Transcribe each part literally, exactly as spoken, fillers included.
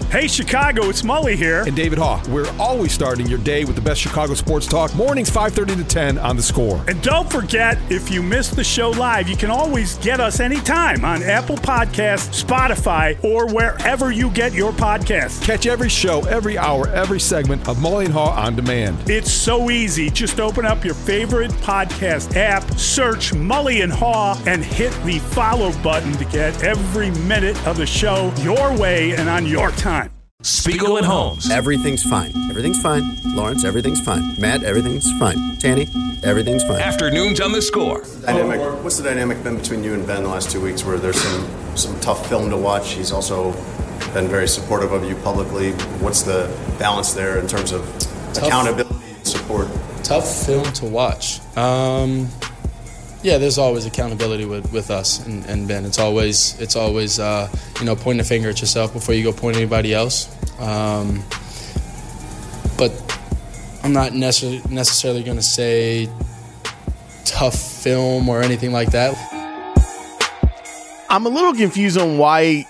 Hey, Chicago, it's Mully here. And David Haugh. We're always starting your day with the best Chicago sports talk. Mornings five thirty to ten on The Score. And don't forget, if you miss the show live, you can always get us anytime on Apple Podcasts, Spotify, or wherever you get your podcasts. Catch every show, every hour, every segment of Mully and Haugh on demand. It's so easy. Just open up your favorite podcast app, search Mully and Haugh, and hit the follow button to get every minute of the show your way and on your time. Spiegel and Holmes. Everything's fine. Everything's fine. Lawrence, everything's fine. Matt, everything's fine. Tanny, everything's fine. Afternoons on The Score. Dynamic, what's the dynamic been between you and Ben the last two weeks where there's some, some tough film to watch? He's also been very supportive of you publicly. What's the balance there in terms of tough, accountability and support? Tough film to watch. Um, yeah, there's always accountability with, with us and, and Ben. It's always, it's always uh, you know, pointing a finger at yourself before you go point at anybody else. Um, but I'm not necessarily, necessarily going to say tough film or anything like that. I'm a little confused on why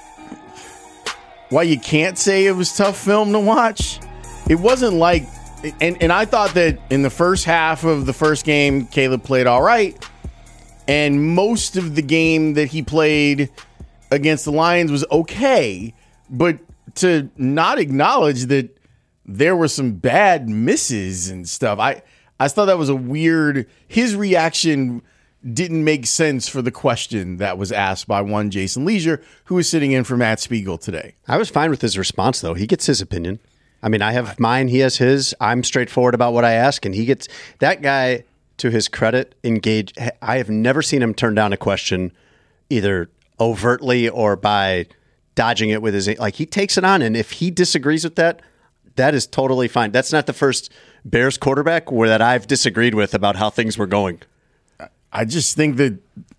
why you can't say it was tough film to watch. It wasn't like, and, and I thought that in the first half of the first game, Caleb played all right. And most of the game that he played against the Lions was okay. But to not acknowledge that there were some bad misses and stuff, I, I thought that was a weird, his reaction didn't make sense for the question that was asked by one Jason Leisure, who was sitting in for Matt Spiegel today. I was fine with his response, though. He gets his opinion. I mean, I have mine, he has his. I'm straightforward about what I ask, and he gets that guy. To his credit, engage. I have never seen him turn down a question either overtly or by dodging it with his, like he takes it on. And if he disagrees with that, that is totally fine. That's not the first Bears quarterback where that I've disagreed with about how things were going. I just think that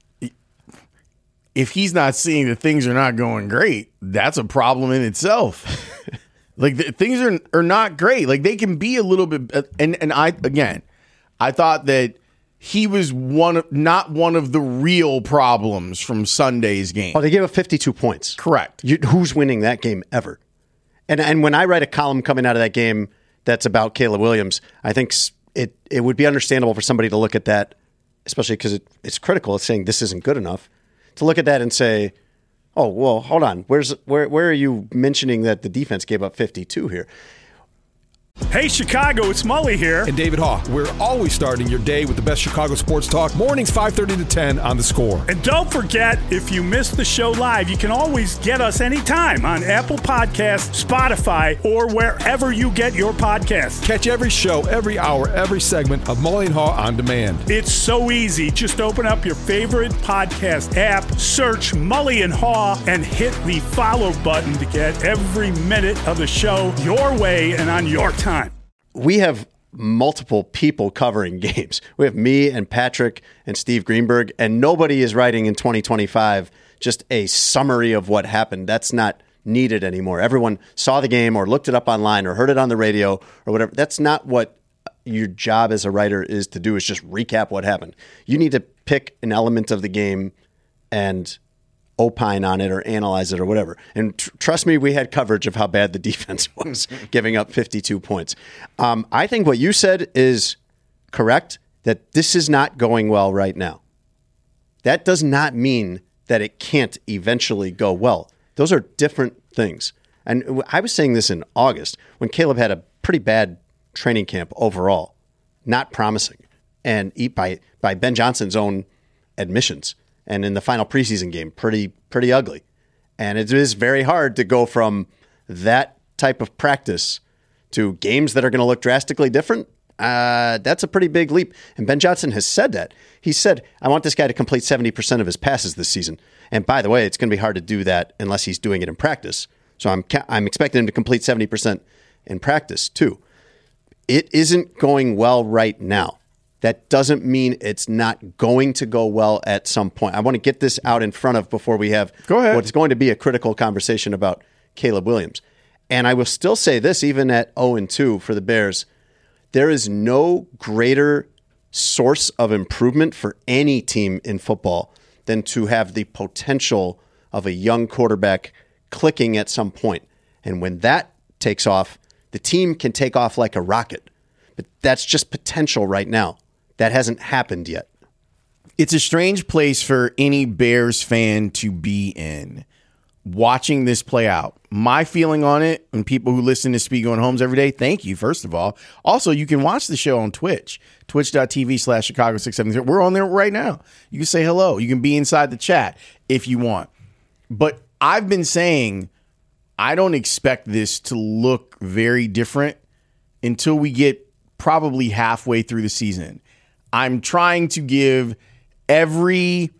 if he's not seeing that things are not going great, that's a problem in itself. Like the, things are, are not great. Like they can be a little bit, and, and I, again, I thought that he was one of, not one of the real problems from Sunday's game. Oh, they gave up fifty-two points. Correct. You, who's winning that game ever? And and when I write a column coming out of that game that's about Caleb Williams, I think it it would be understandable for somebody to look at that, especially because it, it's critical. It's saying this isn't good enough, to look at that and say, oh, well, hold on. Where's where where are you mentioning that the defense gave up fifty-two here? Hey, Chicago, it's Mully here. And David Haugh. We're always starting your day with the best Chicago sports talk. Mornings five thirty to ten on The Score. And don't forget, if you miss the show live, you can always get us anytime on Apple Podcasts, Spotify, or wherever you get your podcasts. Catch every show, every hour, every segment of Mully and Haugh on demand. It's so easy. Just open up your favorite podcast app, search Mully and Haugh, and hit the follow button to get every minute of the show your way and on your time. We have multiple people covering games. We have me and Patrick and Steve Greenberg, and nobody is writing in twenty twenty-five just a summary of what happened. That's not needed anymore. Everyone saw the game or looked it up online or heard it on the radio or whatever. That's not what your job as a writer is to do, is just recap what happened. You need to pick an element of the game and opine on it or analyze it or whatever. And tr- trust me, we had coverage of how bad the defense was, giving up fifty-two points. Um, I think what you said is correct, that this is not going well right now. That does not mean that it can't eventually go well. Those are different things. And I was saying this in August when Caleb had a pretty bad training camp overall, not promising, and eat by, by Ben Johnson's own admissions. And in the final preseason game, pretty pretty ugly. And it is very hard to go from that type of practice to games that are going to look drastically different. Uh, that's a pretty big leap. And Ben Johnson has said that. He said, I want this guy to complete seventy percent of his passes this season. And by the way, it's going to be hard to do that unless he's doing it in practice. So I'm I'm expecting him to complete seventy percent in practice too. It isn't going well right now. That doesn't mean it's not going to go well at some point. I want to get this out in front of before we have go ahead. What's going to be a critical conversation about Caleb Williams. And I will still say this, even at oh and two for the Bears, there is no greater source of improvement for any team in football than to have the potential of a young quarterback clicking at some point. And when that takes off, the team can take off like a rocket. But that's just potential right now. That hasn't happened yet. It's a strange place for any Bears fan to be in, watching this play out. My feeling on it, and people who listen to Spiegel and Holmes every day, thank you, first of all. Also, you can watch the show on Twitch, twitch.tv slash Chicago six seventy. We're on there right now. You can say hello. You can be inside the chat if you want. But I've been saying I don't expect this to look very different until we get probably halfway through the season. I'm trying to give every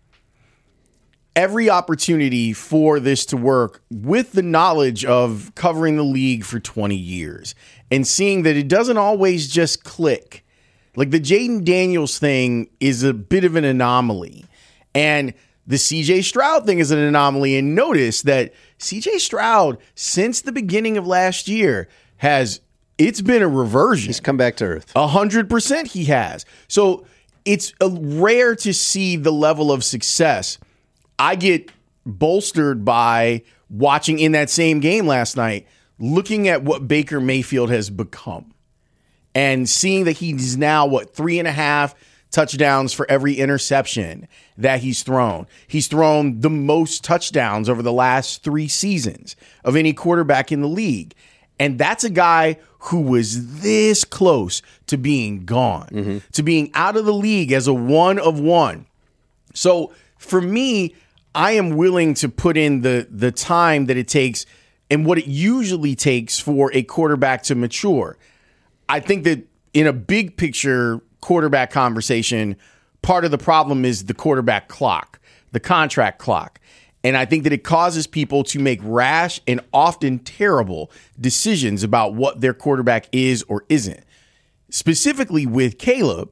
every opportunity for this to work with the knowledge of covering the league for twenty years and seeing that it doesn't always just click. Like the Jaden Daniels thing is a bit of an anomaly, and the C J Stroud thing is an anomaly. And notice that C J Stroud, since the beginning of last year, has it's been a reversion. He's come back to earth. A hundred percent he has. So it's a rare to see the level of success. I get bolstered by watching in that same game last night, looking at what Baker Mayfield has become and seeing that he's now, what, three and a half touchdowns for every interception that he's thrown. He's thrown the most touchdowns over the last three seasons of any quarterback in the league. And that's a guy who was this close to being gone, mm-hmm. to being out of the league as a one of one. So for me, I am willing to put in the the time that it takes and what it usually takes for a quarterback to mature. I think that in a big picture quarterback conversation, part of the problem is the quarterback clock, the contract clock. And I think that it causes people to make rash and often terrible decisions about what their quarterback is or isn't. Specifically with Caleb,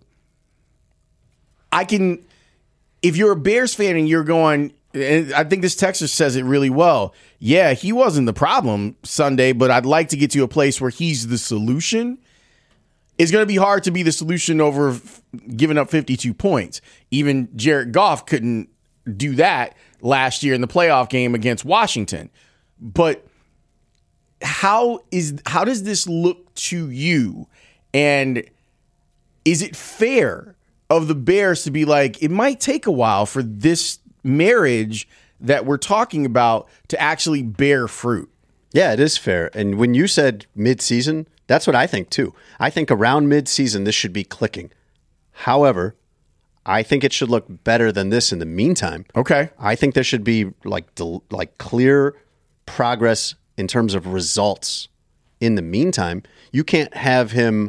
I can, if you're a Bears fan and you're going, and I think this texter says it really well. Yeah, he wasn't the problem Sunday, but I'd like to get to a place where he's the solution. It's going to be hard to be the solution over f- giving up fifty-two points. Even Jared Goff couldn't do that last year in the playoff game against Washington. But how is how does this look to you? And is it fair of the Bears to be like, it might take a while for this marriage that we're talking about to actually bear fruit? Yeah, it is fair. And when you said mid-season, that's what I think too. I think around mid-season, this should be clicking. However, I think it should look better than this in the meantime. Okay. I think there should be like del- like clear progress in terms of results in the meantime. You can't have him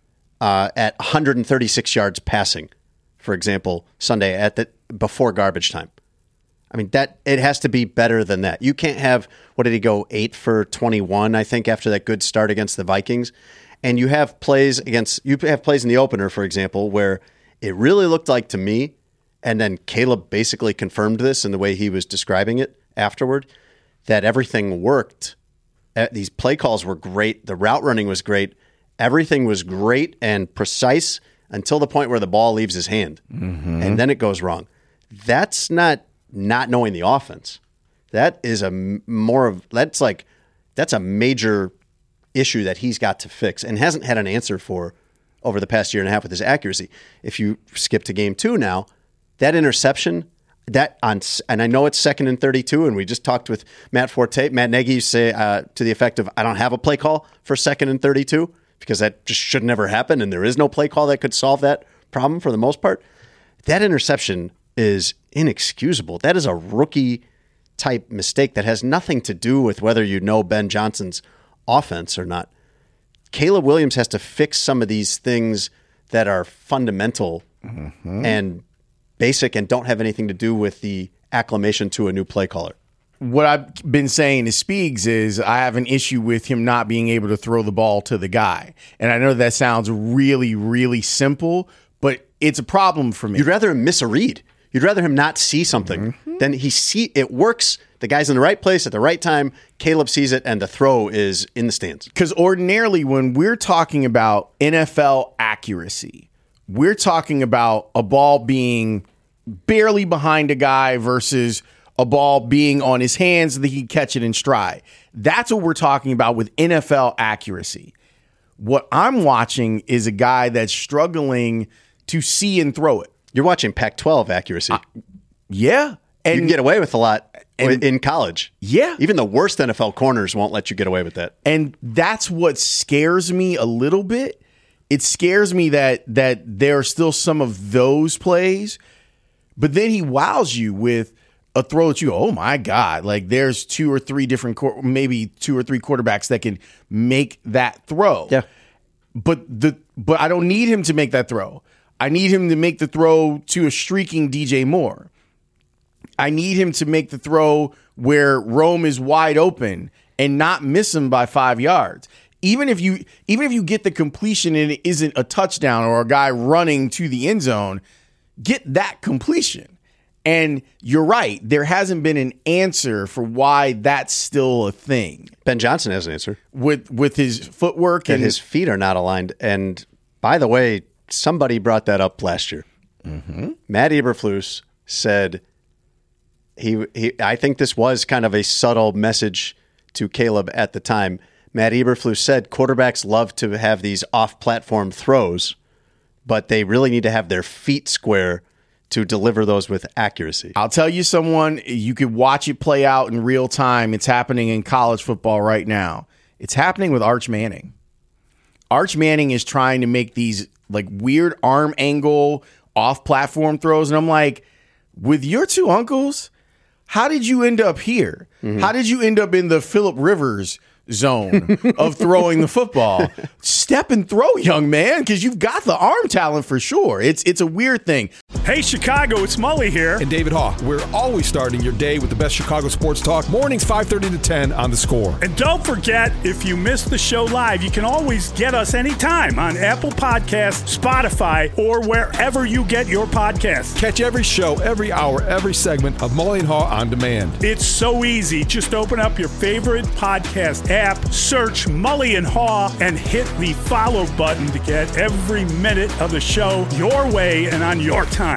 uh, at one hundred thirty-six yards passing, for example, Sunday at the before garbage time. I mean, that it has to be better than that. You can't have, what did he go, eight for twenty-one, I think, after that good start against the Vikings. And you have plays against, you have plays in the opener, for example, where it really looked like to me, and then Caleb basically confirmed this in the way he was describing it afterward, that everything worked. These play calls were great. The route running was great. Everything was great and precise until the point where the ball leaves his hand. Mm-hmm. And then it goes wrong. That's not not knowing the offense. That is a more of, that's like, that's a major issue that he's got to fix and hasn't had an answer for over the past year and a half with his accuracy. If you skip to game two now, that interception, that on, and I know it's second and thirty-two, and we just talked with Matt Forte. Matt Nagy used to say uh, to the effect of, I don't have a play call for second and thirty-two because that just should never happen, and there is no play call that could solve that problem for the most part. That interception is inexcusable. That is a rookie-type mistake that has nothing to do with whether you know Ben Johnson's offense or not. Caleb Williams has to fix some of these things that are fundamental mm-hmm. and basic and don't have anything to do with the acclimation to a new play caller. What I've been saying to Speegs is I have an issue with him not being able to throw the ball to the guy. And I know that sounds really, really simple, but it's a problem for me. You'd rather him miss a read. You'd rather him not see something mm-hmm. than he see it works. The guy's in the right place at the right time. Caleb sees it, and the throw is in the stands. Because ordinarily, when we're talking about N F L accuracy, we're talking about a ball being barely behind a guy versus a ball being on his hands so that he can catch it in stride. That's what we're talking about with N F L accuracy. What I'm watching is a guy that's struggling to see and throw it. You're watching Pac twelve accuracy. Uh, yeah. And you can get away with a lot and, in college. Yeah. Even the worst N F L corners won't let you get away with that. And that's what scares me a little bit. It scares me that that there are still some of those plays, but then he wows you with a throw that you go, oh my God, like there's two or three different, maybe two or three quarterbacks that can make that throw. Yeah. But the but I don't need him to make that throw. I need him to make the throw to a streaking D J Moore. I need him to make the throw where Rome is wide open and not miss him by five yards. Even if you even if you get the completion and it isn't a touchdown or a guy running to the end zone, get that completion. And you're right. There hasn't been an answer for why that's still a thing. Ben Johnson has an answer. With with his footwork. And, and his feet are not aligned. And by the way, somebody brought that up last year. Mm-hmm. Matt Eberflus said, he, he. I think this was kind of a subtle message to Caleb at the time. Matt Eberflus said quarterbacks love to have these off-platform throws, but they really need to have their feet square to deliver those with accuracy. I'll tell you someone, you could watch it play out in real time. It's happening in college football right now. It's happening with Arch Manning. Arch Manning is trying to make these like weird arm angle off-platform throws. And I'm like, with your two uncles, how did you end up here? Mm-hmm. How did you end up in the Phillip Rivers zone of throwing the football? Step and throw, young man, because you've got the arm talent for sure. It's it's a weird thing. Hey, Chicago, it's Mully here. And David Haugh. We're always starting your day with the best Chicago sports talk. Mornings five thirty to ten on The Score. And don't forget, if you missed the show live, you can always get us anytime on Apple Podcasts, Spotify, or wherever you get your podcasts. Catch every show, every hour, every segment of Mully and Haugh on demand. It's so easy. Just open up your favorite podcast app, search Mully and Haugh, and hit the follow button to get every minute of the show your way and on your time.